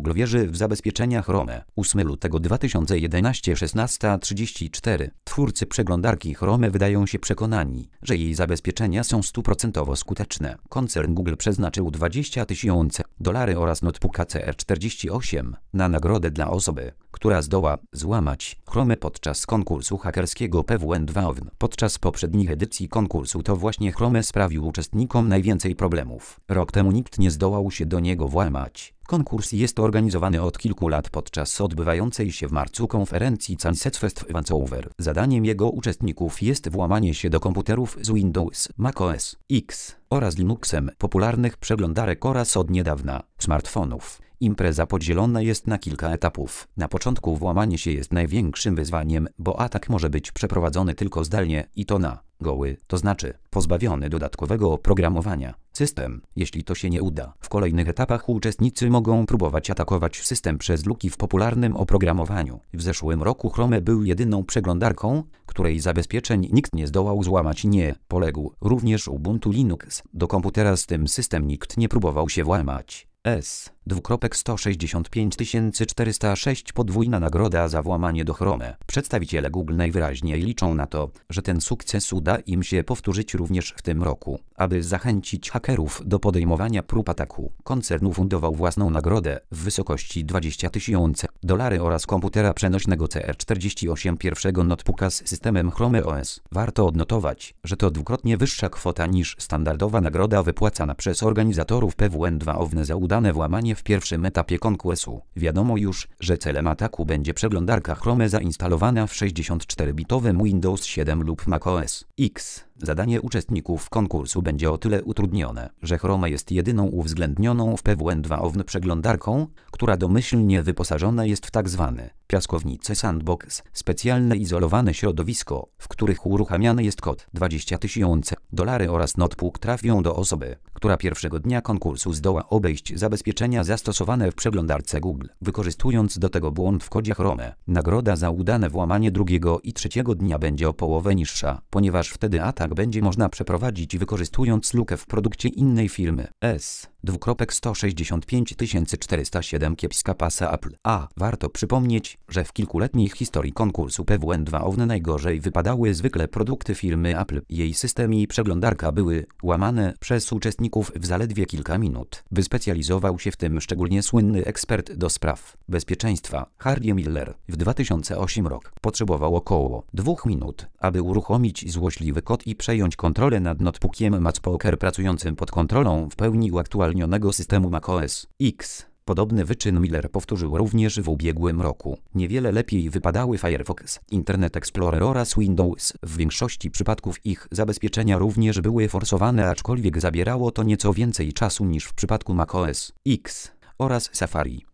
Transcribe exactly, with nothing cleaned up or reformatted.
Google wierzy w zabezpieczenia Chrome. ósmego lutego dwa tysiące jedenastego szesnasta trzydzieści cztery. Twórcy przeglądarki Chrome wydają się przekonani, że jej zabezpieczenia są stuprocentowo skuteczne. Koncern Google przeznaczył dwadzieścia tysięcy dolarów oraz notebooka C R czterdzieści osiem na nagrodę dla osoby, która zdoła złamać Chrome podczas konkursu hakerskiego P W N dwa O W N. Podczas poprzednich edycji konkursu to właśnie Chrome sprawił uczestnikom najwięcej problemów. Rok temu nikt nie zdołał się do niego włamać. Konkurs jest organizowany od kilku lat podczas odbywającej się w marcu konferencji Sunset Fest w Vancouver. Zadaniem jego uczestników jest włamanie się do komputerów z Windows, macOS X oraz Linuxem, popularnych przeglądarek oraz od niedawna smartfonów. Impreza podzielona jest na kilka etapów. Na początku włamanie się jest największym wyzwaniem, bo atak może być przeprowadzony tylko zdalnie i to na goły, to znaczy pozbawiony dodatkowego oprogramowania system. Jeśli to się nie uda, w kolejnych etapach uczestnicy mogą próbować atakować system przez luki w popularnym oprogramowaniu. W zeszłym roku Chrome był jedyną przeglądarką, której zabezpieczeń nikt nie zdołał złamać. Nie poległ również Ubuntu Linux. Do komputera z tym system nikt nie próbował się włamać. S. sto sześćdziesiąt pięć tysięcy czterysta sześć podwójna nagroda za włamanie do Chrome. Przedstawiciele Google najwyraźniej liczą na to, że ten sukces uda im się powtórzyć również w tym roku. Aby zachęcić hakerów do podejmowania prób ataku, koncern ufundował własną nagrodę w wysokości dwadzieścia tysięcy dolarów oraz komputera przenośnego C R czterdzieści osiem, pierwszego notebooka z systemem Chrome O S. Warto odnotować, że to dwukrotnie wyższa kwota niż standardowa nagroda wypłacana przez organizatorów P W N dwa O W N za udane włamanie w pierwszym etapie konkursu. Wiadomo już, że celem ataku będzie przeglądarka Chrome zainstalowana w sześćdziesiąt cztery bitowym Windows siedem lub macOS X. Zadanie uczestników konkursu będzie o tyle utrudnione, że Chrome jest jedyną uwzględnioną w P W N dwa O W N przeglądarką, która domyślnie wyposażona jest w tzw. piaskownice sandbox, specjalne izolowane środowisko, w których uruchamiany jest kod. Dwadzieścia tysięcy dolarów oraz notebook trafią do osoby, która pierwszego dnia konkursu zdoła obejść zabezpieczenia zastosowane w przeglądarce Google, wykorzystując do tego błąd w kodzie Chrome. Nagroda za udane włamanie drugiego i trzeciego dnia będzie o połowę niższa, ponieważ wtedy atak będzie można przeprowadzić wykorzystując lukę w produkcie innej firmy. S. sto sześćdziesiąt pięć tysięcy czterysta siedem kiepska pasa Apple. A. Warto przypomnieć, że w kilkuletniej historii konkursu P W N dwa O W N najgorzej wypadały zwykle produkty firmy Apple. Jej system i przeglądarka były łamane przez uczestników w zaledwie kilka minut. Wyspecjalizował się w tym szczególnie słynny ekspert do spraw bezpieczeństwa Harry Miller. W dwa tysiące ósmym rok potrzebował około dwóch minut, aby uruchomić złośliwy kod i przejąć kontrolę nad notebookiem MacPoker pracującym pod kontrolą w pełni uaktualnionego systemu macOS X. Podobny wyczyn Miller powtórzył również w ubiegłym roku. Niewiele lepiej wypadały Firefox, Internet Explorer oraz Windows. W większości przypadków ich zabezpieczenia również były forsowane, aczkolwiek zabierało to nieco więcej czasu niż w przypadku macOS X oraz Safari.